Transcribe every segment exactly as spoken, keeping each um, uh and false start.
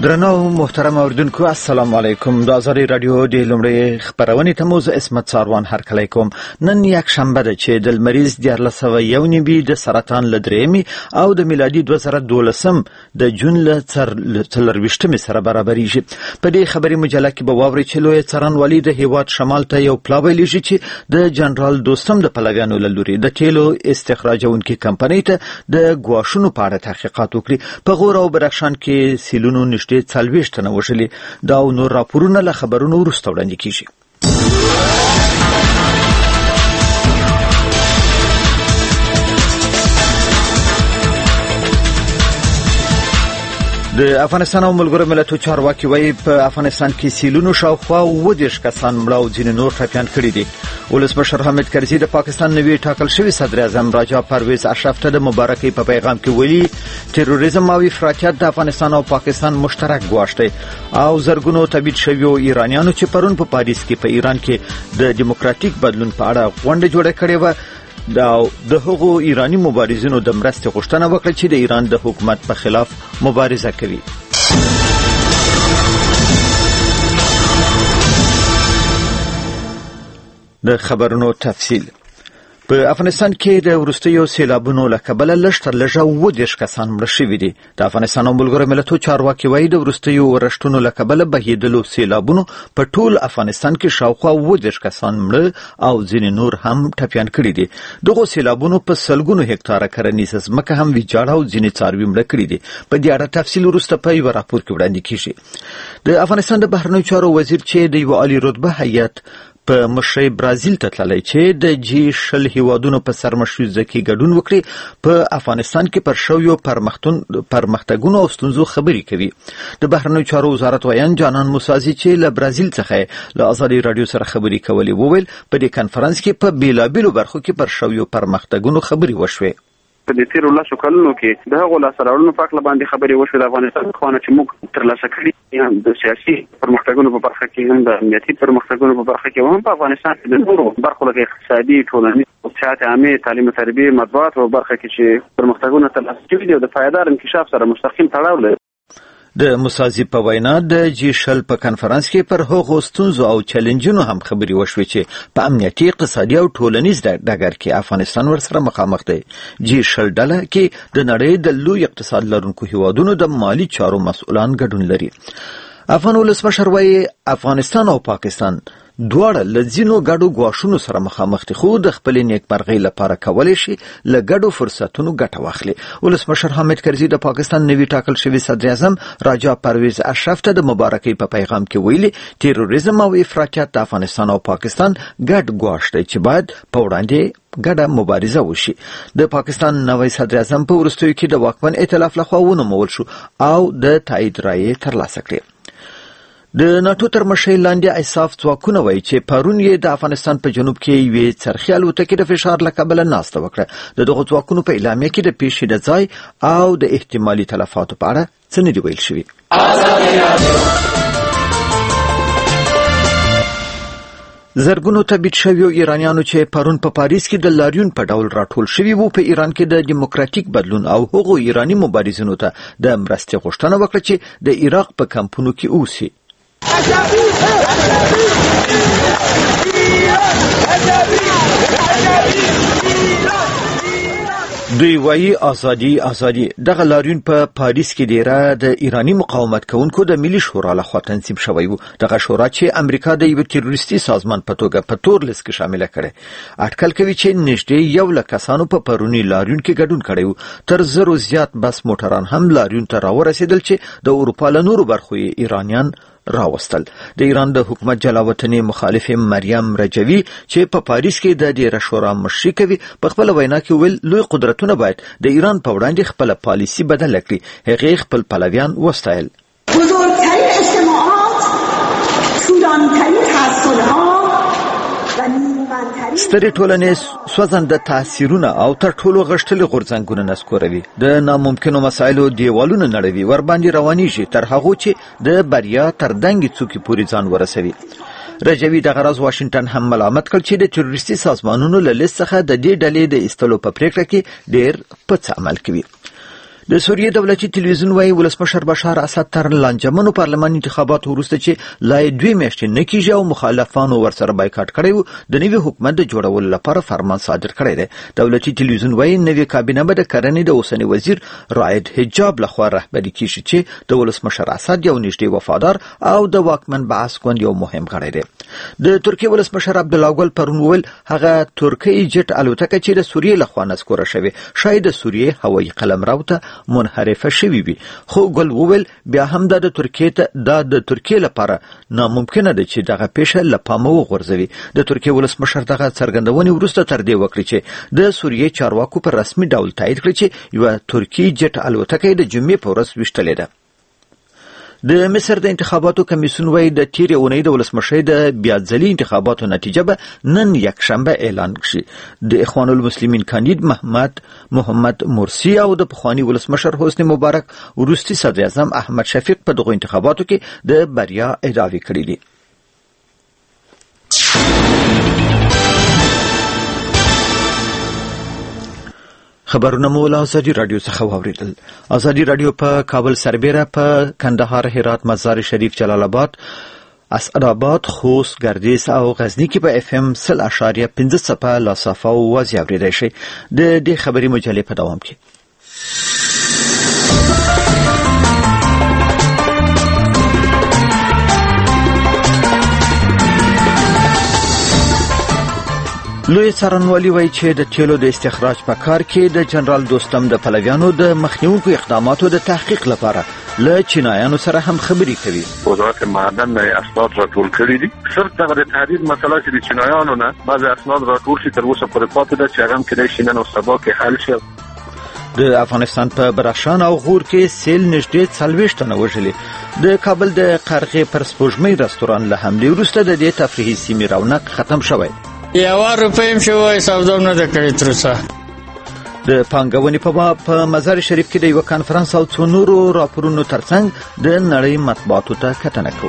درنو محترم اوریدونکو السلام علیکم. د ازادي رادیو د لومړی خبرونې ته موز اسمت ساروان هرکلی کوم. نن یک شنبه ده چې د لمریز دیارلس سوه یو نوي د سرطان له درېیمې او د میلادي دوه زره دولسم د جون له څلرویشتمې سره برابرېږي. په دې خبري مجله کې به واورئ چې لویه څارنوالي د هیواد شمال ته یو پلاوی لیږي چې د جنرال دوستم د پلویانو له لوري د تیلو استخراجونکې کمپنۍ ته د ګواښونو په اړه تحقیقات وکړي. په غور او بدخشان کې سیلونو نشته څلوېښت تنه وژلي. دا او نور راپورونه له خبرونو وروسته وړاندې کیږي. د افغانستان او ملګرو ملتونو چارواکي وايي په افغانستان کې سیلونو شاوخوا اووه دېرش کسان مړه او ځینې نور ټپیان کړي دي. ولسمشر حامد کرزي د پاکستان نوي ټاکل شوي صدر اعظم راجا پرویز اشرف ته د مبارکۍ په پیغام کې ویلي تروریزم او افراطیت د افغانستان او پاکستان مشترک ګواښ دی او زرګونو تبعید شویو ایرانیانو چې پرون په پاریس کې په ایران کې د دیموکراتیک بدلون په اړه غونډه جوړه کړې وه دا د هغو ایرانی مبارزینو د مرستې غوښتنه وکړه چې د ایران د حکومت په خلاف مبارزه کوي. د خبرونو تفصیل. په افغانستان کې د وروستیو سیلابونو له کبله لږ تر لږه اووه دېرش کسان مړه شوي دي. د افغانستان او ملګرو ملتونو چارواکي وايي د وروستیو ورښتونو له کبله بهیدلو سیلابونو په ټول افغانستان کې شاوخوا اووه دېرش کسان مړه او ځینې نور هم ټپیان کړي دي. دغو سیلابونو په سلګونو هکتاره کرنیزه ځمکه هم ویجاړه او ځینې څاروي مړه کړي دي. په دې اړه تفصیل وروسته په یوه راپور کې وړاندې کیږي. د افغانستان د بهرنیو چارو وزیر چې د یوه عالي رتبه هیئت په مشرۍ برازیل ته تللی چې د جی شل هیوادونو په سرمشریزه کې ګډون وکړي په افغانستان کې پر شویو پرمختګونو او ستونزو خبرې کوي. د بهرنیو چارو وزارت ویان جانان موسازي چې له برازیل څخه له ازادي رادیو سره خبرې کولې وویل په دې کنفرانس کې په بیلابیلو برخو کې پر شویو پرمختګونو خبرې وشوې. په دې تیرو لسو کلونو کې د هغو لاسته راوړنو په اړه باندې خبرې وشوې. د افغانستان خواهان چې موږ ترلاسه کړي هم د سیاسي پرمختګونو په برخه کې هم د امنیتي پرمختګونو په برخه کې هم په افغانستان کې د نورو برخو لکه اقتصادي، ټولنیز، صحت عامه، تعلیم او تربیه، مطبوعات په برخه کې چې پرمختګونه ترلاسه شوي دي او د پایدار انکشاف سره مستقیم تړاو لري. د موسازي په وینا د جی شل په کنفرانس کې پر هغو ستونزو او چیلنجونو هم خبرې وشوې چې په امنیتي، اقتصادي او ټولنیز ډګر کې افغانستان ورسره مخامخ دی. جی شل ډله کې د نړۍ د لوی اقتصاد لرونکو هیوادونو د مالی چارو مسؤلان ګډون لري. افغان ولسمشر وايي افغانستان او پاکستان دواړه له ځینو ګډو ګواښونو سره مخامخ دي خو د خپلې نیکمرغۍ لپاره کولی شي له ګډو فرصتونو ګټه واخلي. ولسمشر حامد کرزي د پاکستان نوي ټاکل شوي صدر اعظم راجا پرویز اشرف ته د مبارکۍ په پیغام کې ویلي تیروریزم او افراطیت د افغانستان او پاکستان ګډ ګواښ دی چې باید په وړاندې ګډه مبارزه وشي. د پاکستان نوی صدر اعظم په وروستیو کې د واکمن ائتلاف لخوا ونومول شو او د تایید رایې ترلاسه کړې. د ناتو تر مشرۍ لاندې ایساف ځواکونه وایي چې پرون یې د افغانستان په جنوب کې یوې څرخي الوتکې د فشار له کبله ناسته وکړه. د دغو ځواکونو په اعلامیه کې د پیښې د ځای او د احتمالي تلفاتو په اړه څه نه دي ویل شوي. زرګونو تبعید شویو ایرانیانو چې پرون په پاریس کې د لاریون په ډول راټول شوي وو په ایران کې د دیموکراتیک بدلون او هغو ایرانی مبارزینو ته د مرستې غوښتنه وکړه چې د عراق په کمپونو کې اوسي. دوی وایي ازادي ازادي. دغه لاریون په پاریس کې ډیره د ایرانی مقاومت کوونکو د ملي شورا لخوا تنظیم شوی وو. دغه شورا چې امریکا د یو تروریستي سازمان په توګه په تور لیست کې شامل کړي اټکل کوي چې نږدې یو لک کسانو په پرونی لاریون کې ګډون کړی وو. تر زرو زیات بس موټران هم لاریون ته راورسېدل چې د اروپا له نورو برخو ایرانیان راوستل. د ایران د حکومت جلاوطنۍ مخالف مریم رجوی چې په پاریس کې د دې شورا مشري کوي په خپل وینا کې ویل لوی قدرتونه باید د ایران په وړاندې خپل پالیسي بدل کړي. هغه خپل پلویان وستایل. بزرگترین اجتماعات، طولانی‌ترین تحصیل‌ها و سترې ټولنې سوځنده تاثیرونه او تر ټولو غښتلي غورځنګونه نسکوروي. د ناممکنو مسایلو دیوالونه نړوي، ور باندې روانیږي تر هغو چې د بریا تر دنګې څوکې پورې ځان ورسوي. رجوی د غرض واشنگټن هم ملامت کړ چې د تروریستي سازمانونو له لیست څخه د دې ډلې د ایستلو په پریکړه کې ډېر پڅ عمل کوي. د سوریې دولتي تلویزیون وايي ولسمشر بشار اسد تر لانجمنو پارلماني انتخاباتو وروسته چې لا دوی میاشتې نه کیږي او مخالفانو ورسره بایکاټ کړی و د نوي حکومت د جوړولو لپاره فرمان صادر کړی دی. دولتي تلویزیون وايي نوې کابینه به د کرنې د اوسني وزیر رائد حجاب لخوا رهبري کیږي چې د ولسمشر اسد یو نږدې وفادار او د واکمن بعث ګوند یو مهم غړی دی. د ترکیې ولسمشر عبدالله ګل پرون وویل هغه ترکي جټ الوتکه چې د سوریې لخوا نسکوره شوې شاید د سوریې هوایي قلمرو ته منحرفه شوی وي، خو ګل وویل بیا هم دا د ترکیې ته دا د ترکیې لپاره ناممکنه ده چې دغه پیښه له پامه وغورځوي. د ترکیې ولسمشر دغه څرګندونې وروسته تر دې وکړي چې د سوریې چارواکو په رسمي ډول تایید کړي چې یوه ترکي جټ الوتکه د جمعې په ورځ ویشتلې ده. د مصر د انتخاباتو کمیسیون وايي د تیرې اونۍ د ولسمشۍ د بیا ځلي انتخاباتو نتیجه به نن یکشنبه اعلان شي. د اخوان المسلمین کاندید محمد محمد مرسی او د پخوانی ولسمشر حسنی مبارک وروستي صدر اعظم احمد شفیق په دغه انتخاباتو کې د بریا ادعاوې کړې دي. خبرونه مو له ازادي رادیو څخه واوریدل. ازادي رادیو په کابل سربیره، په کندهار، هرات، مزار شریف، جلال آباد، اسعدآباد، خوست، ګردیز او غزنی کې په اف ام سل اشاریه پنځه څپه لاسافه او وازی اوریدای شي. د دې خبري مجلې په دوام کې لوی څارنوالي وایي چې د تیلو د استخراج په کار کې د جنرال دوستم د پلویانو د مخنیوونکو اقداماتو د تحقیق لپاره له چینایانو سره هم خبرې کوي. وزارت معدن اسناد راټول کړي دي. صرف دغه د تحریر مسله چې د چینایانو نه بعض اسناد راټول شي تر اوسه پورې پاتې ده چې هغه هم کېدای شي نن او سبا کې حل شي. د افغانستان په بدخشان او غور کې سیل نږدې څلوېښت تنه وژلي. د کابل د قرغې پر سپوږمۍ رستوران له حملې وروسته د دې تفریحي سیمې رونق ختم شوی. یوه روپۍ هم شوی سودا نه ده کړې تر اوسه. د پانګونې په باب په مزار شریف کې د یوه کنفرانس او څو نورو راپورونو ترڅنګ د نړۍ مطبوعاتو ته کتنه کوو.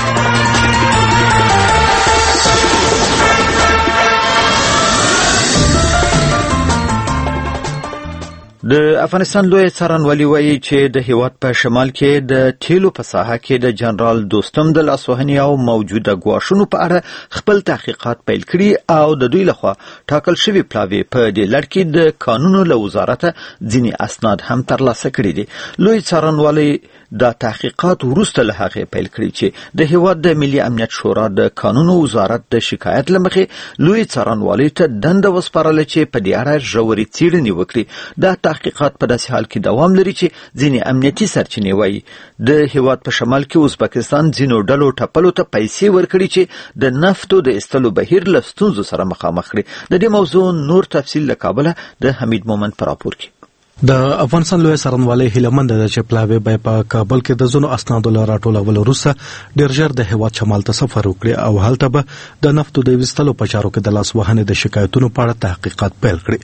د افغانستان لوی څارنوالي وایي چې د هیواد په شمال کې د تیلو په ساحه کې د جنرال دوستم د لاسوهنې او موجوده ګواښونو په اړه خپل تحقیقات پیل کړي او د دوی لخوا ټاکل شوي پلاوي په دې لړ کې د قانونو له وزارته ځینې اسناد هم ترلاسه کړي دي. لوی څارنوالي دا تحقیقات وروسته له هغې پیل کړي چې د هیواد د ملي امنیت شورا د قانونو وزارت د شکایت له مخې لوی څارنوالي ته دنده وسپارله چې په دې اړه ژورې څېړنې وکړي. دا تحقیقات په داسې حال کې دوام لري چې ځینې امنیتي سرچینې وایي د هیواد په شمال کې ازبکستان ځینو ډلو ټپلو ته پیسې ورکړي چې د نفتو د ایستلو بهیر له ستونزو سره مخامخ کړي. د دې موضوع نور تفصیل له کابله د حمید مومند په راپور کې. د افغانستان لوی څارنوالي هیلمند ده چې پلاوی به په کابل کې د زونو اسنادو له راټولولو وروسته ډېر ژر د هیواد شمال ته سفر وکړي او هلته به د نفتو د ویستلو په چارو کې د لاس وهنې د شکایتونو په اړه تحقیقات پیل کړي.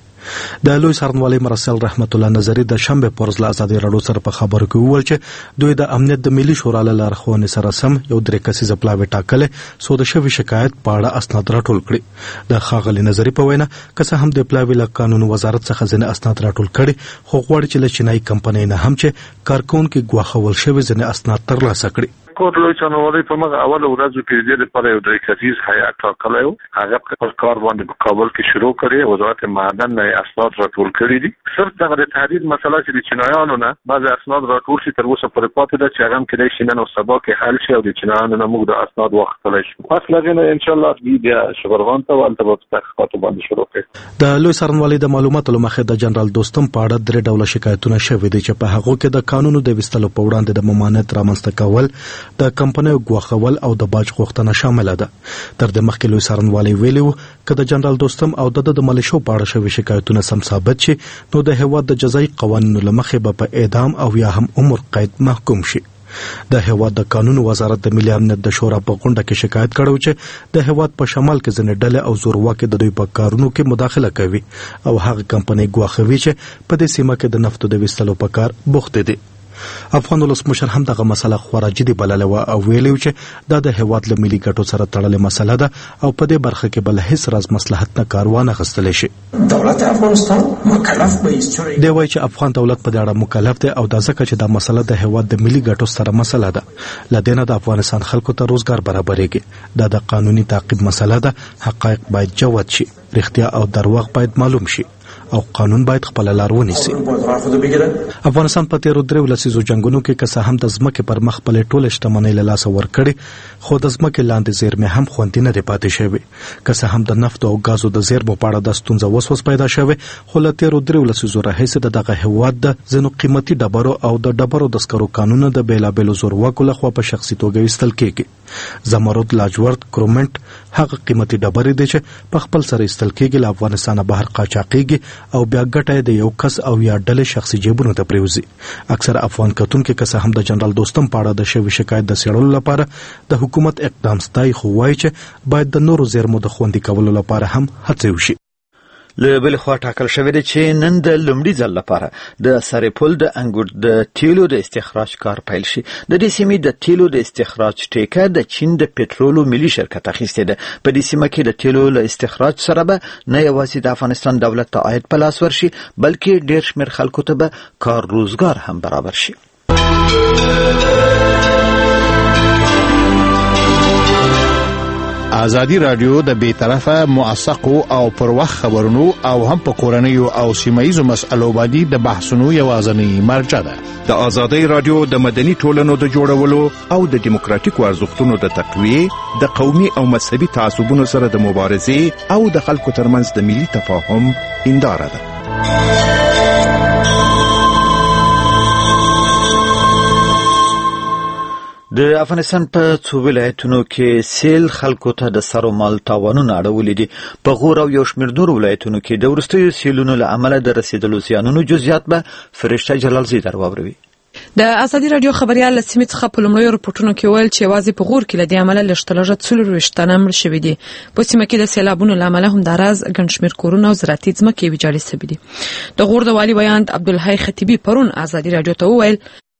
د لوی څارنوالي مرسل رحمت الله نظری د شنبه پر ورځ له ازادي راډیو سره په خبرو کې وویل چې دوی د امنیت د ملي شورا له لارښوونې سره سم یو درې کسیزه پلاوی ټاکلې سو د شوي شکایت په اړه اسناد راټول کړي. د ښاغلي نظری په وینا که څه هم د پلاوی له قانون وزارت څخه ځینې اسناد راټول کړي خو غواړي چې له چینایي کمپنۍ نه هم چې کارکونکي ګواښول شوي ځینې اسناد ترلاسه کړي. کوټ لوی څارنوالي په مغه اول ورځو کې د دې لپاره یو درې کسیز هیئت ټاکلی و. هغه په کار باندې په کابل کې شروع کړی. وزارت معدن نه اسناد راټول کړي دي. صرف دغه د تحریر مسله چې د چینایانو نه بعض اسناد راټول شي تر اوسه پورې پاتې ده چې هغه هم کېدای شي نن او سبا کې حل شي او د چینایانو نه موږ د اسناد واخیستلی شو. پس له هغې نه انشاءالله دوی بیا شبرغان ته هلته به په تحقیقاتو باندې شروع کړي. د لوی څارنوالي د معلوماتو له مخې د جنرال دوستم په اړه درې ډوله شکایتونه شوي دي چې په هغو کې د قانونو د ویستلو په وړاندې د ممانعت رامنځته کول، د کمپنیو ګواښول او د باج غوښتنه شامله ده. تر دې مخکې لوی څارنوالي ویلي و که د جنرال دوستم او د د ملیشو په اړه شوي شکایتونه سم ثابت شي نو د هیواد د جزایي قوانینو له مخې به په اعدام او یا هم عمر قید محکوم شي. د هیواد د قانون وزارت د ملي امنیت د شورا په غونډه کې شکایت کړو چې د هیواد په شمال کې ځینې ډلې او زورواکي د دوی په کارونو کې مداخله کوي او هغه کمپنۍ ګواښوي چې په دې سیمه کې د نفتو د ویستلو په کار بوخت دي. افغان ولسمشر هم دغه مسله خورا جدي بلله او ویلو چې دا د هیواد له ملي ګټو سره تړلې مسله ده او په دې برخه کې بل هیڅ راز مصلحت نه کاروان غستل شي. دولت افغانستان مکلف به دی وایي چې افغان دولت په دې اړه مکلف دی او دا ځکه چې دا مسله د هیواد د ملي ګټو سره مسله ده. لدینه د افغانستان خلکو ته روزګار برابرېږي. دا د قانوني تعقیب مسله ده. حقایق باید جوت شي، رښتیا او دروغ باید معلوم شي او قانون باید خپل لار ونیسي. افغانستان په تیرو درې ولسیزو جنگونو کې که څه هم د ځمکې پر مخ خپلې ټولې شتمنۍ له لاسه ورکړې، خو د ځمکې لاندې زیرمې هم خوندي نه دي پاتې شوې. که څه هم د نفتو او ګازو د زیرمو په اړه د ستونزه اوس اوس پیدا شوې، خو له تیرو درې ولسیزو راهیسې د دغه هېواد د ځینو قیمتي ډبرو او د ډبرو د سکرو کانونه د بېلابېلو زورواکو لخوا په شخصي توګه ویستل کېږي. زمرد، لاجورد، کرومنټ هغه قیمتي ډبرې دي چې په خپل سره ایستل کېږي، له افغانستانه بهر قاچاقېږي او بیا ګټه د یو کس او یا ډلې شخصي جیبونو ته پریوزي. اکثر افغان کتونکو که څه هم د جنرال دوستم په اړه د شوی شکایت د څېړلو لپاره د حکومت اقدام ستایي، خو وایي چې باید د نورو زیرمو د خوندي کولو لپاره هم هڅې وشي. له بل خوا ټاکل شوی دی چې نن د لومړي ځل لپاره د سرپل د انګور د تیلو د استخراج کار پیل شي. د دې سیمې د تیلو د استخراج ټیکه د چین د پټرولو ملي شرکت اخیستې ده. په دې سیمه کې د تیلو له استخراج سره به نه یوازې د افغانستان دولت ته عاید په لاس ورشي، بلکې ډېر شمېر خلکو ته به کار روزګار هم برابر شي. ازادي رادیو د بیطرفه موثقو او پر وخت خبرونو او هم په کورنیو او سیمایي مسایلو باندې د بحثونو یوازینی مرجع ده. د ازادي رادیو د مدني ټولنو د جوړولو او د دیموکراتیکو ارزښتونو د تقویه، د قومي او مذهبي تعصبونو سره د مبارزې او د خلکو ترمنځ د ملي تفاهم هنداره ده. د افغانستان په څو ولایتونو کې سیل خلکو ته د سر او مال تاوانونه اړولي دي. په غور او یو شمېر نورو ولایتونو کې د وروستیو سیلونو له امله د رسیدلو زیانونو جزئیات به فرشته جلالزی درواوروي. د ازادي رادیو خبريال له سیمې څخه په لومړیو رپورټونو کې ویل چې یوازې په غور کې له دې عمله لږترلږه څلور ویشت تنه مړه شوي دي. په سیمه کې د سیلابونو له امله هم د راز ګڼ شمېر کورونه او زراعتي ځمکې ویجاړې شوي دي. د غور د والي ویاند عبدالحی خطیبي پرون ازادي رادیو ته وویل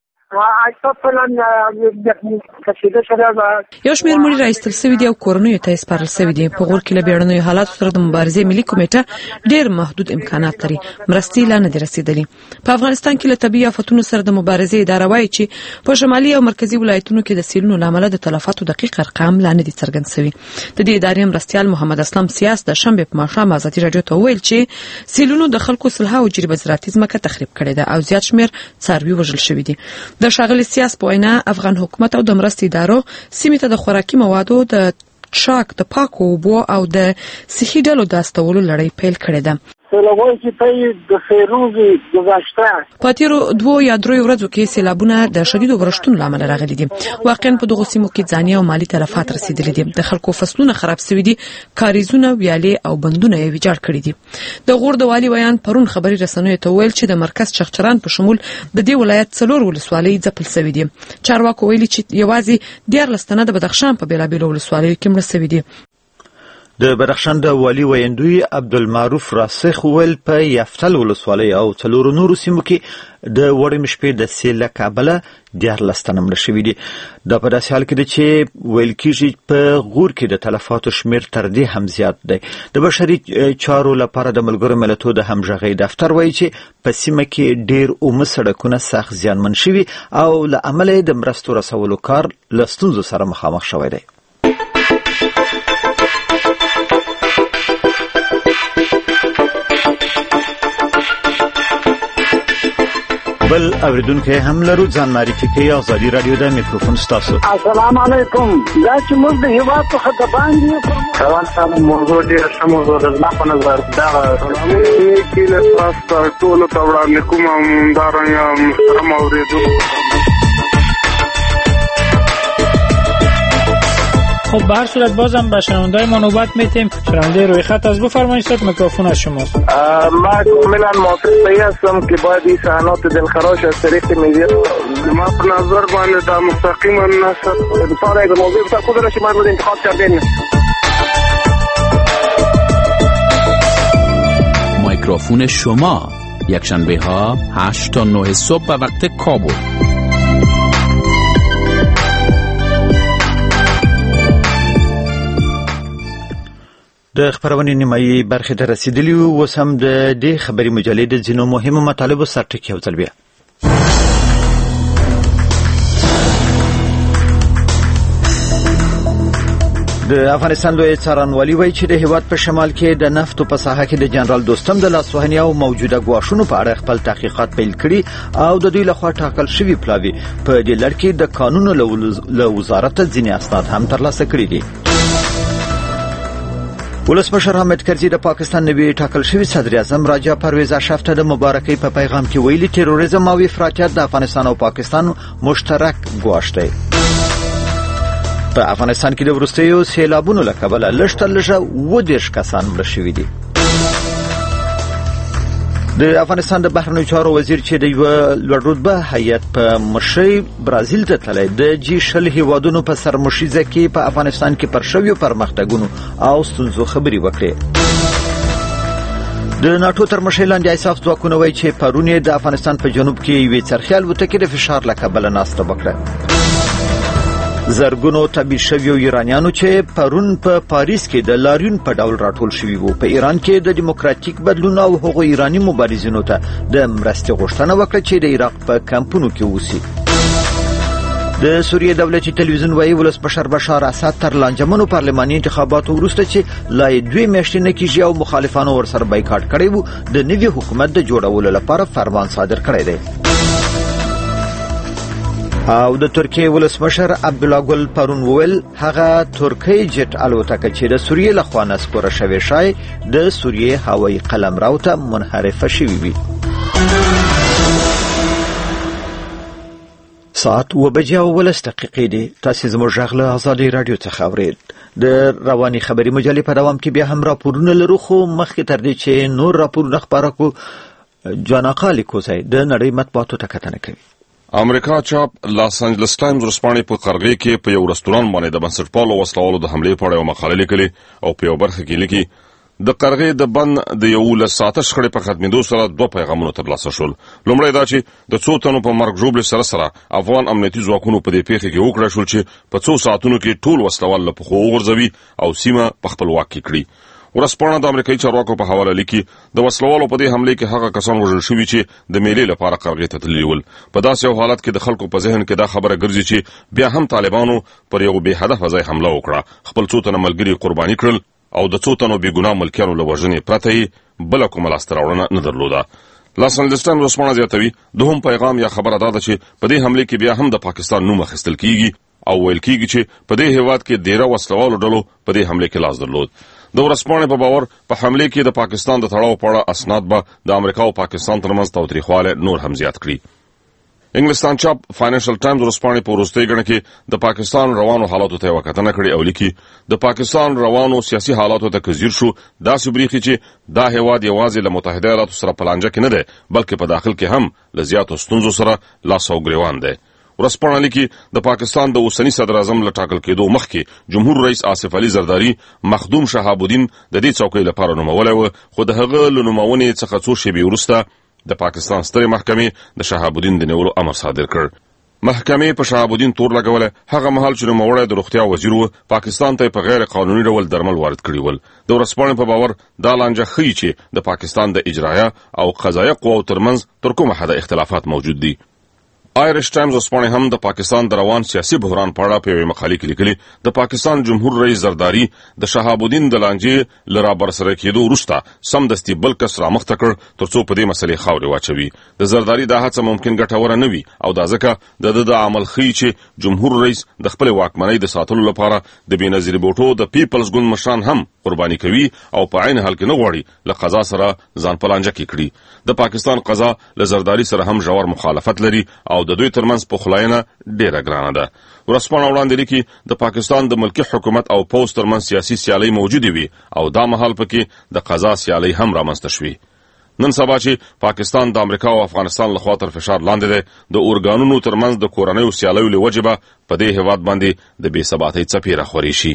یو شمېر مړي راایستل شوي دي او کورنیو ته سپارل شوي دي. په غور کې له بیړنیو حالاتو سره د مبارزې ملي کمیټه ډېر محدود امکانات لري. مرستې لا نه دي رسیدلې. په افغانستان کې له طبیعي آفتونو سره د مبارزې اداره وایي چې په شمالي او مرکزي ولایتونو کې د سیلونو له امله د تلفاتو دقیق ارقام لا نه دي څرګند شوي. د دې ادارې مرستیال محمد اسلام سیاس د شنبې په ماښام ازادي رادیو ته وویل چې سیلونو د خلکو سلها او جریبه زراعتي ځمکه تخریب کړې ده او زیات شمېر څاروي وژل شوي دي. د ښاغلي سیاس په وینا افغان حکومت او د مرستې ادارو سیمې ته د خوراکي موادو د چاک د پاکو اوبو او د صحي ډلو د استولو لړۍ پیل کړې ده. سیلابونه چې په د فیروزي گذشته په تیرو دوه یا درې ورځو کې سیلابونه د شدیدو ورښتونو له امله راغلي دي. واقعا په دغو سیمو کې ځاني او مالي تلفات رسیدلي دي. د خلکو فصلونه خراب شوي دي، کاریزونه، ویالې او بندونه یې ویجاړ کړي دي. د غور د والي ویان پرون خبري رسنیو ته ویل چې د مرکز چغچران په شمول د دې ولایت څلور ولسوالۍ ځپل شوي دي. چارواکو ویلي چې یوازې دیارلس تنه د بدخشان په بېلابېلو ولسوالیو کې مړه شوي دي. د بدخشان د والي ویندوی عبدالمعروف راسخ ویل په یفتل ولسوالۍ او څلورو نورو سیمو کې د وړې مشپې د سیل له کبله دیارلس تنه مړه شوي دي. دا په داسې حال کې ده چې ویل کېږي په غور کې د تلفاتو شمېر تر دې هم زیات دی. د بشري چارو لپاره د ملګرو ملتونو د همغږۍ دفتر وایي چې په سیمه کې ډېر اومه سړکونه سخت زیانمن شوي او له امله د مرستو رسولو کار له ستونزو سره مخامخ شوی دی. بل اوریدونکو هم لرو ځان معرفي کوي. ازادي رادیو د میکروفون ستاسو. السلام علیکم. دا چې موږ د هیواد څخه د باندې روان صاحب موضوع ډېره ښه موضوع ده. زما په نظر دغه کې له تاسو ټولو ته وړاندې کوم همدارنګه محترم اورېدونکو. خب به هر صورت بازم به شنونده‌های ما نوبت میتیم. شنونده روی خط از بفرمایید، صد میکروفون از شماست. ما کاملا موافق هستم که باید این صحنات دلخراش از طریق میدیا ما په نظر باندې دا مستقیما نشد بسیار یک موضوع بسیار خوب را شما انتخاب کردین. میکروفون شما یکشنبه ها هشت تا نه صبح به وقت کابل. د خبرونې نیمایي برخې ته رسیدلی و سم د دې خبري مجلې د ځینو مهمو مطالبو سرټکی یو ځل بیا. د افغانستان لوی څارنوالي وایي چې د هیواد په شمال کې د نفتو په ساحه کې د جنرال دوستم د لاسوهنې او موجوده ګواښونو په اړه خپل تحقیقات پیل کړي او د دوی لخوا ټاکل شوي پلاوي په دې لړ کې د قانون له وزارت ځینې اسناد هم ترلاسه کړي دي. ولسمشر حامد کرزي د پاکستان نوي ټاکل شوی صدر اعظم راجا پرویز اشرف ته د مبارکۍ په پیغام کې ویلي تروریزم او افراطیت د افغانستان او پاکستان مشترک ګواښ دی. په افغانستان کې د وروستیو سیلابونو له کبله لږ تر لږه اووه دېرش کسان مړه شوي دي. د افغانستان د بهرنیو چارو وزیر چې د یوه لوړ رتبه هیئت په مشرۍ برازیل ته تللی د جی شل هیوادونو په سرمشریزه کې په افغانستان کې پر شویو پرمختګونو او ستونزو خبرې وکړې. د ناټو تر مشرۍ لاندې ایساف ځواکونه وایي چې پرون یې د افغانستان په جنوب کې یوې څرخي الوتکې د فشار له کبله ناسته وکړه. زرګونو تبعید شویو ایرانیانو چې پرون په پاریس کې د لاریون په ډول راټول شوي وو په ایران کې د دیموکراتیک بدلون او هغو ایرانی مبارزینو ته د مرستې غوښتنه وکړه چې د عراق په کمپونو کې اوسي. د سوریې دولتي تلویزیون وایي ولسمشر بشار اسد تر لانجمنو پارلماني انتخاباتو وروسته چې لا یې دوې میاشتې نه کېږي او مخالفانو ورسره بایکاټ کړی وو د نوي حکومت د جوړولو لپاره فرمان صادر کړی دی. او د ترکیې ولسمشر عبدالله ګل پرون وویل هغه ترکی جټ الوتکه چې د سوریې لخوا نسکوره شوې شای د سوریې هوایي قلمرو ته منحرفه شوې وي. ساعت و بجې او ولس دقیقې دي. تاسې زموږ غږ له ازادۍ راډیو څخه اورئ. د رواني خبري مجلې په دوام کې بیا هم راپورونه لرو خو مخکې تر دې چې نور راپورونه خپاره کړو جاناقا لیکوزی د نړۍ مطبوعاتو ته کتنه کوي. امریکا چاپ لاس انجلس ټایمز ورځپاڼې په قرغې کې په یو رستوران باندې د بنسټپالو وسلوالو د حملې په اړه یوه مقاله لیکلې او په یو برخه کې لیکي د قرغې د بند د یولس ساعته شخړې په ختمېدو سره دوه پیغامونه ترلاسه شول. لومړی دا چې د څو تنو په مرګ ژوبلې سره سره افغان امنیتي ځواکونو په دې پیښه کې وکړه شول چې په څو ساعتونو کې ټول وسلوال له پښو وغورځوي او سیمه په خپل واک کې کړي. ورځپاڼه د امریکایي چارواکو په حواله لیکي د وسلوالو په دې حملې کې هغه کسان وژل شوي چې د میلې لپاره قرغې ته تللي ول. په داسې یو حالت کې د خلکو په ذهن کې دا خبره ګرځي چې بیا هم طالبانو پر یو بې هدفه ځای حمله وکړه، خپل څو تنه ملګري قرباني کړل او د څو تنو بې ګناه ملکیانو له وژنې پرته یې بله کومه لاسته راوړنه نه درلوده. لاس انجلس ټایمز ورځپاڼه زیاتوي دوهم پیغام یا خبره دا ده چې په دې حملې کې بیا هم د پاکستان نوم اخیستل کیږي او ویل کیږي چې په دې هیواد کې ډیره وسلوالو ډلو په دې حملې کې لاس درلود. د ورځپاڼې په باور په حملې کې د پاکستان د تړاو په اړه اسناد به د امریکا او پاکستان ترمنځ تاوتریخوالی نور هم زیات کړي. انګلستان چاپ فاینانشل ټایمز ورځپاڼې په وروستۍ ګڼه کې د پاکستان روانو حالاتو ته یوه کتنه کړې او لیکي د پاکستان روانو سیاسي حالاتو ته که ځیر شو داسې بریښي چې دا هیواد یوازې له متحده ایالاتو سره په لانجه کې نه دی بلکې په داخل کې هم له زیاتو ستونزو سره لاس او ګریوان دی. ورځپاڼه لیکي د پاکستان د اوسني صدر اعظم له ټاکل کېدو مخکې جمهور رئیس آصف علي زرداري مخدوم شهاب الدین د دې څوکۍ لپاره نومولی و خو د هغه له نومونې څخه څو شېبې وروسته د پاکستان سترې محکمې د شهاب الدین د نیولو امر صادر کړ. محکمې په شهاب الدین تور لګولی هغه مهال چې نوموړی د روغتیا وزیر و پاکستان ته په غیر قانوني ډول درمل وارد کړي ول. د ورځپاڼې په باور دا لانجه ښیي چې د پاکستان د اجرایه او قضایه قواو ترمنځ تر کومه حده اختلافات موجود دي. آیرش ټایمز ورځپاڼې هم د پاکستان د روان سیاسي بحران په اړه په یوې مقالې کې لیکلي د پاکستان جمهور رئیس زرداري د شهاب الدین د لانجې له رابرسره کېدو وروسته سمدستي بل کس رامخته کړ تر څو په دې مسلې خاورې واچوي. د زرداري دا هڅه ممکن ګټوره نه وي او دا ځکه د ده د عمل ښیي چې جمهور رئیس د خپلې واکمنۍ د ساتلو لپاره د بېنظیري بوټو د پیپلز ګوند مشران هم قرباني کوي او په عین حال کې نه غواړي له قضا سره ځان په لانجه کې کړي. د پاکستان قضا له زرداري سره هم ژور مخالفت لري او د دوی ترمنځ پخلاینه ډیره ګرانه ده. ورځپاڼه وړاندې لیکي د پاکستان د ملکي حکومت او پوځ ترمنځ سیاسي سیالۍ موجودې وي او دا مهال پکې د قضا سیالۍ هم رامنځته شوي. نن سبا چې پاکستان د امریکا او افغانستان لخوا تر فشار لاندې دی د اورګانونو ترمنځ د کورنیو سیالیو له وجې به په دې هیواد باندې د بې ثباتۍ څپې راخورې شي.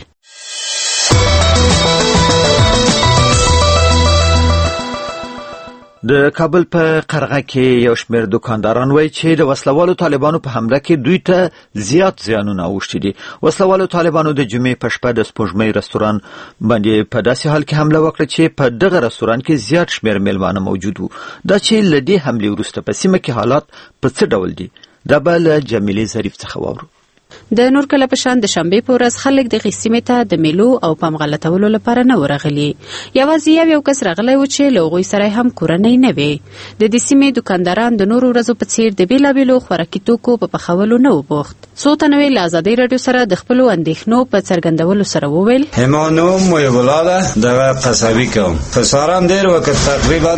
د کابل په قرغه کې یو شمېر دکانداران وایي چې د وسلوالو طالبانو په حمله کې دوی ته زیات زیانونه اوښتي دي. وسلوالو طالبانو د جمعې په شپه د سپوږمۍ رستوران باندې په داسې حال کې حمله وکړه چې په دغه رستوران کې زیات شمېر میلمانه موجود وو. دا چې له دې حملې وروسته په سیمه کې حالات په څه ډول دي، دا به له جمیلې ظریف څخه واورو. د نور کله په شان د شنبې په ورځ خلک د غیسیمې ته د میلو او پام غلطولو لپاره نه ورغلي. یوازې یو یو کس راغلی و چې له هغوی سره هم کورنۍ نه وي. د دې سیمې دکانداران د نورو ورځو په څیر د بیلابیلو خوراکي توکو په پخولو نه و بوخت. څو تنه له ازادۍ راډیو سره د خپلو اندېښنو په څرګندولو سره وویل: همانوم محب الله دغه قصابي کوم خسارم ډېر وکړ، تقریبا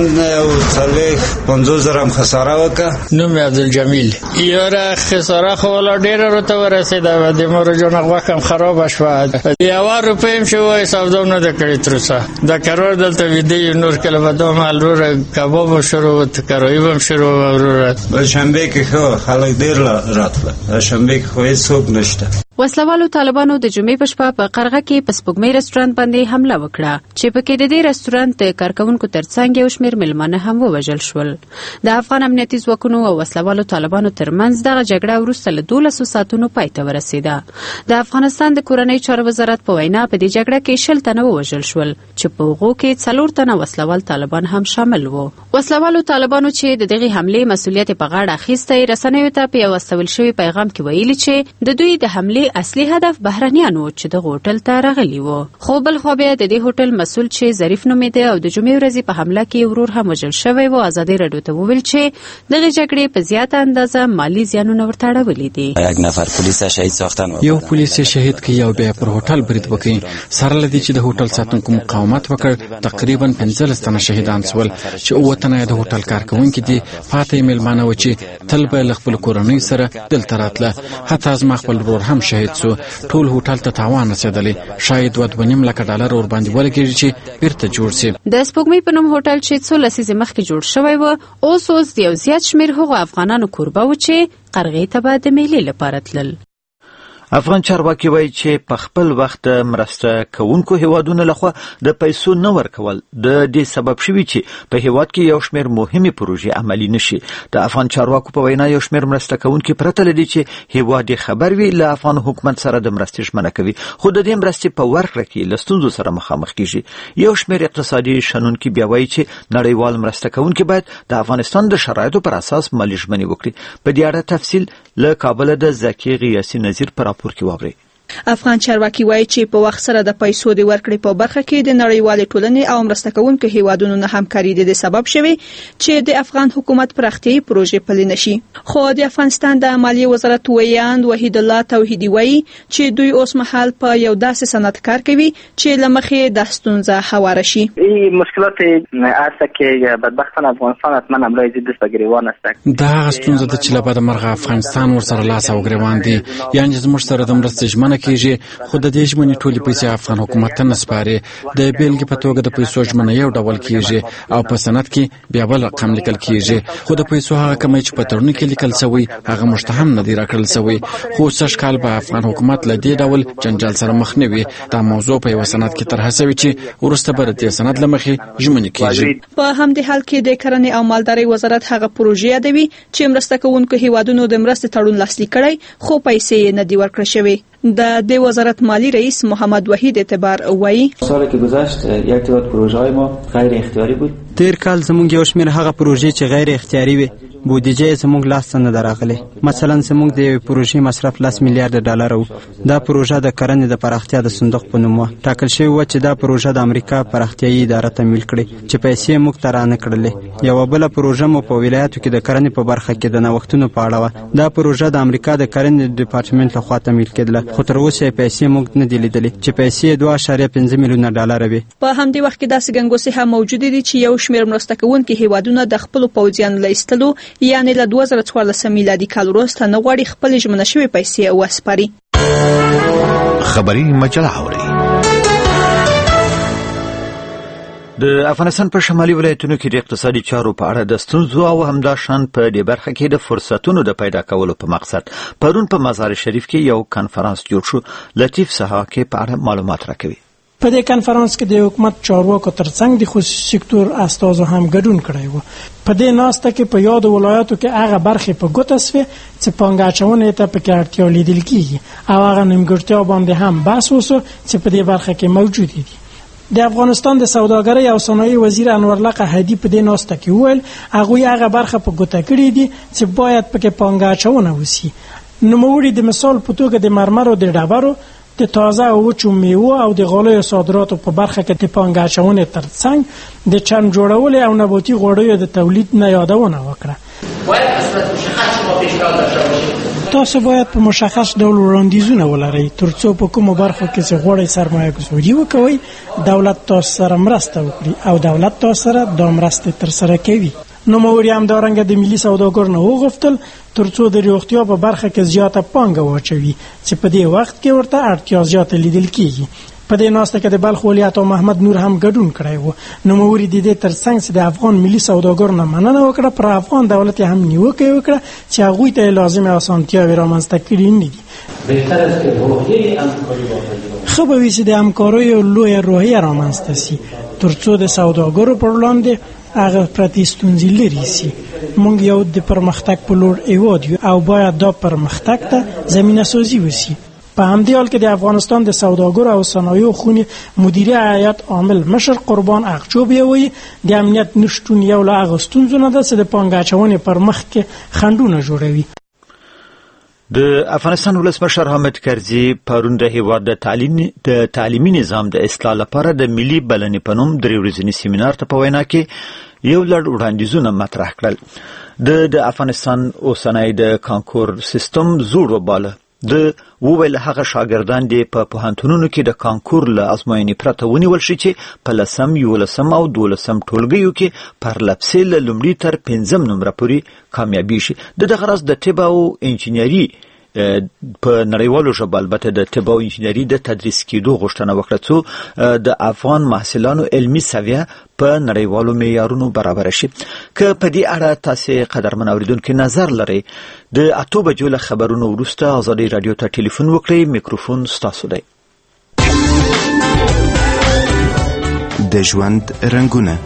څلوېښت پنځوس زره هم خساره وکړه. نوم یې عبدالجمیل. یاره خساره خو ولا ډېره راته ورسېده، د مور جوړه غوښه هم خرابه شوه. یوه روپۍ هم چې وایي سودا نه ده کړې تر اوسه. د کرار دلته ویده نور کله به دا مهال وروره کباب هم شروع و، کرایي به هم شروع و. وروره په شنبې کې ښه خلک ډېر راتله، په شنبې کې خو هېڅوک نشته. وسلوالو طالبانو د جمعې په شپه په قرغه کې په سپوږمۍ رستورانت باندې حمله وکړه چې پکې د دې رستورانت د کارکونکو ترڅنګ یو شمېر میلمانه هم ووژل شول. د افغان امنیتي ځواکونو او وسلوالو طالبانو ترمنځ دغه جګړه وروسته له دولسو ساعتونو پای ته ورسېده. د افغانستان د کورنۍ چارو وزارت په وینا په دې جګړه کې شل تنه ووژل شول چې په هغو کې څلور تنه وسلوال طالبان هم شامل وو. وسلوالو طالبانو چې د دغې حملې مسؤلیت په غاړه اخیستی، رسنیو ته په یو استول شوي پیغام کې ویلي چې د دوی د حملې اصلي هدف بهرنیان وو چې د هوټل ته راغلي وو. خو بل خوا بیا د دې هوټل مسؤل چې ظریف نومېده او د جمعې ورځې په حمله کې ورور هم وژل شوی و، ازادۍ راډیو ته وویل چې دغه جګړې په زیاته اندازه مالي زیانونه ورته اړولي دي. یک نفر پولیس شهید ساختن، یو پولیس شهید کی یو بیا پر هوټل برید وکړي. سره لدی چې د هوټل ساتونکو مقاومت وکړ، تقریبا پنځلس تنه شهیدان شول چې اووه تنه د هوټل کارکونکي دي. پاتې میلمانه و چې تل به له خپل کورنۍ سره دلته راتله. حتی زما خپل ورور هم شهید سو. ټول هوټل ته تاوان رسېدلی، شاید دوه دوه نیم لکه ډالر ور باندې ولګېږي چې بیرته جوړ شي. د سپوږمۍ په نوم هوټل چې څو لسیزې مخکې جوړ شوی و، اوس اوس د یو زیات شمېر هغو افغانانو کوربه و چې قرغې ته به د میلې لپاره تلل. افغان چارواکي وایي چې په خپل وخت مرسته کوونکو هیوادونو لخوا د پیسو نه ورکول د دې سبب شوي چې په هیواد کې یو شمېر مهمې پروژې عملي نشي. د افغان چارواکو په وینا یو شمېر مرسته کوونکي پرته له دې چې هیواد یې خبر وي له افغان حکومت سره د مرستې ژمنه کوي، خو د دې مرستې په ورکړه کې له ستونزو سره مخامخ کیږي. یو شمېر اقتصادي شنونکي بیا وایي چې نړیوال مرسته کوونکي باید د افغانستان د شرایطو پر اساس مالي ژمنې وکړي. په دې اړه تفصیل له کابل د زکي غیاسي نظیر پر راپور کې واورئ. افغان چارواکي وایي چې په وخت سره د پیسو د ورکړې په برخه کې د نړیوالې ټولنې او مرسته کوونکو هیوادونو نه همکاري د سبب شوي چې د افغان حکومت پراختیايي پروژې پلي نشي. خو د افغانستان د مالیې وزارت ویاند وحید الله توحیدي وایي چې دوی اوس مهال په یو داسې سند کار کوي چې له مخې د ستونزه هواره شي. این مشکلات هست که بدبختانه افغانستان حتما امروز دست به گریوان است. دا ستونزه د چې لپاره مرغه افغانستان ورسره لاس او گریوان دي، یعنی زموږ سره د مرستې ژمنه کیږي، خو د دې ژمنې ټولې پیسې افغان حکومت ته نه سپاري. د بیلګې په توګه د پیسو ژمنه یو ډول کیږي او په سند کې بیا بل رقم لیکل کیږي، خو د پیسو هغه کمی چې په تړون کې لیکل شوی هغه موږ ته هم نه دی راکړل شوی. خو سږ کال به افغان حکومت له دې ډول جنجال سره مخ نه وي. دا موضوع په یو سند کې طرح شوی چې وروسته به د دې سند له مخې ژمنې کیږي. په همدې حال کې د کرنې او مالدارۍ وزارت هغه پروژې یادوي چې مرسته کوونکو هیوادونو د مرستې تړون لاسلیک کړی، خو پیسې یې نه دی ورکړل شوی. د دې وزارت مالی رئیس محمد وحید اعتبار وایي سالی که گذشت یک تعداد پروژه های ما غیر اختیاری بود. تیر کال زموږ یو شمېر هغه پروژې چې غیر اختیاري وي بودیجه زموږ لاس ته نه دراغلي. مثلا زموږ د یو پروژې مصرف لاس میلیارډ ډالر وو. دا پروژه د کرنې د پراختیا د صندوق په نوم و. ټاکل شوی و چې دا پروژه د امریکا پراختیايي اداره تمویل کړي چې پیسې موږ ته رانه کړلې. یو بل پروژه مو په ولایتو کې د کرنې په برخه کې د نوښتونو په اړه و. دا پروژه د امریکا د کرنې ډپارټمنټ لخوا تمویل کېدله، خو تر اوسه پیسې موږ نه دي لیدلې چې پیسې دوه اعشاریه پنځه میلیونه ډالر وي. په همدې وخت کې داسې ګنګوسې هم موجود دي چې یو شمېر مرسته کوونکي هیوادونه د خپل پوځیانو له ایستلو یعنی له دوه زره څوارلس میلادي کال وروسته نه غواړي خپل ژمنه شوې پیسې وسپاري. خبري مجله اوري. د افغانستان په شمالي ولایتونو کې د اقتصادي چارو په اړه د ستونزو او همداشان په دې برخه کې د فرصتونو د پیدا کولو په مقصد پرون په مزار شریف کې یو کانفرنس جوړ شو. لطیف سحاکي په اړه معلومات راکوي. په دې کانفرنس کې د حکومت چارواکو ترڅنګ د خصوصي سکتور استازو هم ګډون کړی و. په دې ناسته کې په یاد ولایتو کې هغه برخې په ګوته سوې چې پانګه اچونې ته پکې اړتیا لیدل کیږي او هغه نیمګړتیا باندې هم بحث وشو چې په دې برخه کې موجود دي. د افغانستان د سوداګرۍ او صنایع وزیر انورالله قحطي په دې ناسته کې وویل هغه هغه برخه په ګوته کړې دي چې باید پکې پانګه اچونه وشي. نوموړي د مثال په توګه د مرمرو د ډبرو د تازه او وچو میوو او د غوړیو صادراتو په برخه کې د پانګه اچونې ترڅنګ د چرم جوړولو او نباتي غوړیو د تولید نه یادونه وکړه. تاسو باید په مشخص ډول وړاندیزونه ولرئ ترڅو په کومو برخو کې چې غوړی سرمایه ګذاري وکوي دولت تاسو سره مرسته وکړي او دولت تاسو سره د مرستې ترسره کوي. نوموړي همدارنګه د ملي سوداګرو نه وغوښتل ترڅو د روغتیا په برخه کې زیاته پانګه واچوي چې په دې وخت کې ورته اړتیا زیاته لیدل کیږي. په دې ناسته کې د بلخ ولایت او محمد نور هم ګډون کړی و. نوموړي د دې ترڅنګ چې د افغان ملي سوداګرو نه مننه وکړه پر افغان دولت هم نیوکه وکړه چې هغوی ته لازمه اسانتیاوې رامنځته کړي نه دي. خو به وي چې د همکاریو لویه روحیه رامنځته شي ترڅو د سوداګرو پر وړاندې هغه پرتې ستونزې لرې شي. موږ یو د پرمختګ په لور هیواد یو او باید دا پرمختګ ته زمینه سازي وشي. په همدې حال کې د افغانستان د سوداګرو او صنایعو خونې مدیره هیئت عامل مشر قربان اقچوبی وایي د امنیت نشتون یو له هغو ستونزو نه ده چې د پانګه اچونې پر مخ کې خنډونه جوړوي. د افغانستان ولسمشر حامد کرزي پرون د هیواد د تعلیم د تعلیمي نظام د اصلاح لپاره د ملي بلنې په نوم درې ورځني سیمینار ته په وینا کې یو لړ وړاندیزونه مطرح کړل. د د افغانستان اوسنی د کانکور سیستم زوړ وباله. د وویل هغه شاګردان دي په پوهنتونونو کې د کانکور له ازموینې پرته ونیول شي چې په لسم یولسم او دولسم ټولګیو کې پرلپسې له لومړي تر پنځم نمره پورې کامیابي شي. د دغه راز د طب او انجینري په نړیوالو ژبو البته د طب او انجینري د تدریس کېدو غوښتنه وکړه څو د افغان محصلانو علمي سویه په نړیوالو معیارونو برابر شي. که په دې اړه تاسو قدرمن اوریدونکو نظر لرئ د اته بجو له خبرونو وروسته ازادي رادیو ته ټلیفون وکړئ. میکروفون ستاسو دی. د ژوند رنگونه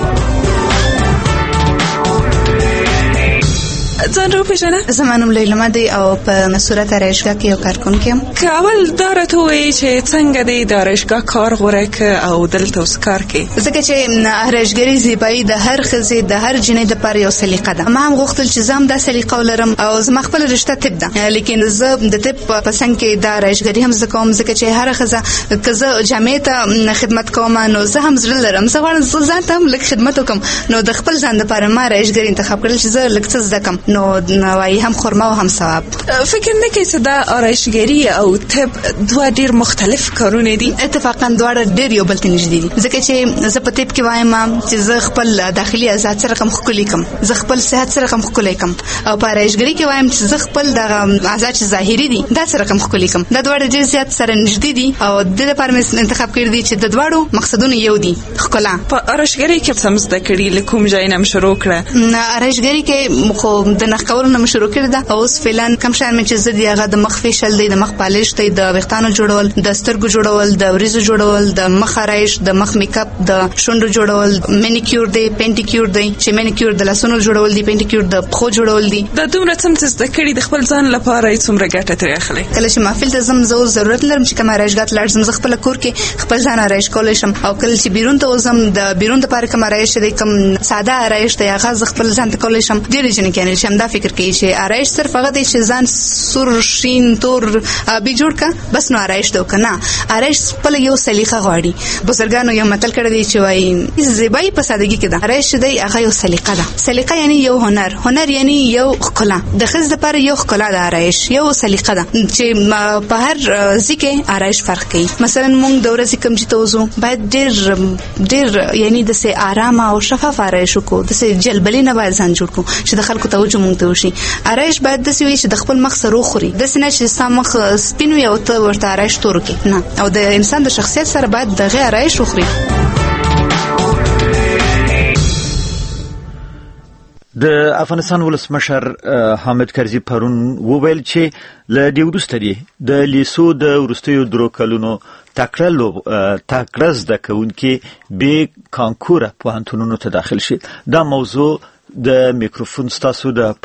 ځان رو پیژنه؟ زمانم لیلما دی او په صورت آرایشگاه کې یو کارکونکې یم. که اول دا راته ووایي چې څنګه دی د آرایشگاه کار غوره که او دلته اوس کار کوي؟ ځکه چې آرایشګري زیبایي د هر ښځې د هر جنۍ دپاره یو سلیقه ده. ما هم غوښتل چې زه هم دا سلیقه ولرم او زما خپله رشته طب ده لیکن زه د طب په څنګ کې د آرایشګري هم زده کوم ځکه چې هره ښځه که زه جامع ته خدمت کوم نو زه هم زړه لرم زه غواړم زه ځان ته هم لږ خدمت وکړم نو د خپل ځان دپاره ما آرایشګري انتخاب کړل چې زه لږ څه زده کړم نو نوای هم خرما او هم ثواب. فکر نه کوي چې دا آرایشګري او طب دوه ډیر مختلف کارونه دي؟ اتفاقا دواړه ډیر یو بل ته نږدې دي ځکه چې زه په طب کې وایم چې زه خپل داخلي اعضاء سره کوم ښکلي کوم زه خپل صحت سره کوم ښکلي کوم او په آرایشګري کې وایم چې زه خپل دغه اعضاء چې ظاهري دي دا سره کوم ښکلي کوم. دا دواړه ډیر زیات سره نږدې دي او د لپاره مې انتخاب کړی دی چې د دواړو مقصدونه یو دي ښکلا. په آرایشګري کې څه زده کړی لکه ځای نه شروع کړه؟ آرایشګري کې خو د نخ کولو نه شروع کړی دا اوس فعلا کم شان مې چې زه دی هغه د مخ فیشل دی د مخ پالش دی د ویښتانو جوړول د سترګو جوړول د وریځو جوړول د مخ آرایش د مخ میک اپ د شونډو جوړول مینیکیور دی پینټیکیور دی چې مینیکیور د لاسونو جوړول دی پینټیکیور د پښو جوړول دی. د دومره څه زده کړی د خپل ځان لپاره څومره ګټه ترې اخلي؟ کله چې محفل ته زم زه ضرورت لرم چې کوم آرایشګاه ته لاړ شم زه خپل کور کې خپل ځان آرایش کولی شم او کله چې بیرون ته وزم د بیرون لپاره کوم آرایش دی کوم ساده آرایش دی هغه زه خپل ځان ته کولی شم. ډېر ځینې کېنل چې دا فکر کوي چې آرایش صرف هغه دی چې ځان سور شین تور به جوړ کا بس نو آرایش دو کنه. آرایش خپل یو سلیقه غواړي. بزرګانو یو متل کړی دی چې وایي زیبایی په سادهګي کې ده. آرایش دی هغه یو سلیقه ده. سلیقه یعنی یو هنر هنر یعنی یو ښکلا. د ښځې لپاره یو ښکلا ده آرایش یو سلیقه ده چې په هر ځای کې آرایش فرق کوي. مثلا موږ د ورځې کوم چې ته وځو باید ډېر ډېر یعنی داسې آرامه او شفاف آرایش وکړو داسې جلبلې نه باید ځان جوړ کړو چې د خلکو توجه موږ ته وشي. آرایش باید داسې وي چې د خپل مخ سره وخوري داسې نه چې ستا مخ سپین وي او ته ورته آرایش تور کړې نه او د انسان د شخصیت سره باید دغه آرایش وخوري. د افغانستان ولسمشر حامد کرزي پرون وویل چې له دې وروسته دی د لیسو د وروستیو درو کلونو تاکړه تاکړه زده کوونکي به کانکور پوهنتونونو ته داخل شي. دا موضوع د میکروفون ستاسو د